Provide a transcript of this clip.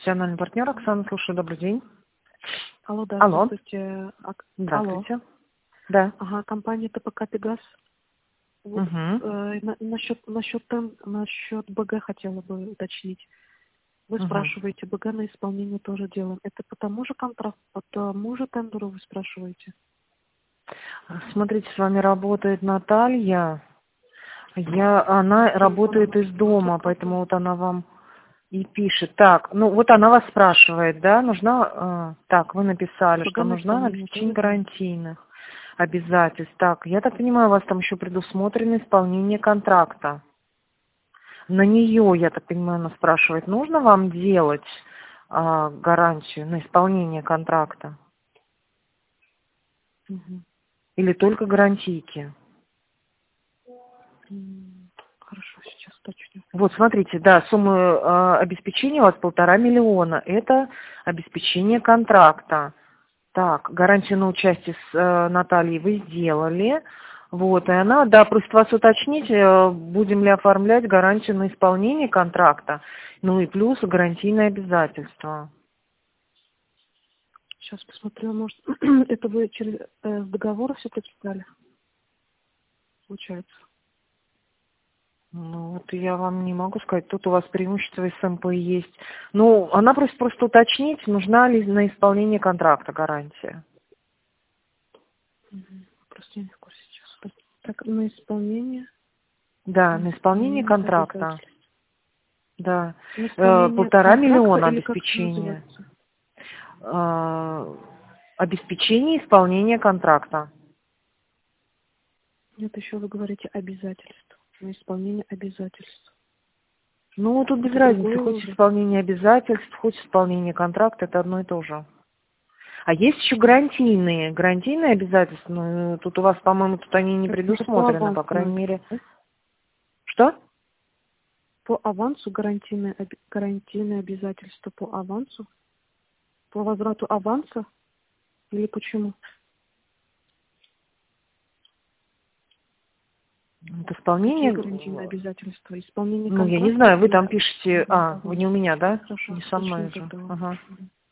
Профессиональный партнер Оксана, слушаю, добрый день. Алло, да, Алло. здравствуйте. Здравствуйте. Алло. Да. Ага, компания ТПК «Пегас». Вот, Угу. насчет БГ хотела бы уточнить. Вы Угу. спрашиваете, БГ на исполнение тоже делаем. Это по тому же контракту, по тому же тендеру вы спрашиваете? Смотрите, с вами работает Наталья. Она работает из дома, поэтому вот она вам и пишет. Так, ну вот она вас спрашивает, да, нужна... так, вы написали, БГ что на нужна исполнение тоже обеспечение делаем? гарантийных обязательств. Так, я так понимаю, у вас там еще предусмотрено исполнение контракта. На нее, я так понимаю, она спрашивает, нужно вам делать гарантию на исполнение контракта Угу. или только гарантийки? Хорошо, сейчас уточню. Вот, смотрите, да, сумма обеспечения у вас 1,5 миллиона. Это обеспечение контракта. Так, гарантию на участие с Натальей вы сделали. Вот, и она, да, просит вас уточнить, будем ли оформлять гарантию на исполнение контракта, ну и плюс гарантийные обязательства. Сейчас посмотрю, может, это вы через договор все прочитали, получается? Ну, вот я вам не могу сказать, тут у вас преимущество СМП есть. Ну, она просит просто уточнить, нужна ли на исполнение контракта гарантия. Просто я не в курсе сейчас. Так, на исполнение. Да, На на исполнение исполнение контракта. обязательств. Да. На исполнение 1,5 контракта миллиона или как это обеспечения. называется? Обеспечение исполнения контракта. Нет, еще вы говорите обязательств. На исполнение обязательств. Ну, тут без Это разницы, другое хоть уже. исполнение обязательств, хоть исполнение контракта, это одно и то же. А есть еще гарантийные. Гарантийные обязательства, ну, тут у вас, по-моему, тут они не Это по предусмотрены, по авансу крайней надо. мере. Что? По авансу гарантийные обязательства по авансу? По возврату аванса? Или почему? Это Какие исполнение, гарантийные обязательства? Исполнение ну, я не контракта знаю, вы или там пишете, вы аванс? не у меня, да? Хорошо, Не со уточню мной же. тогда. Ага.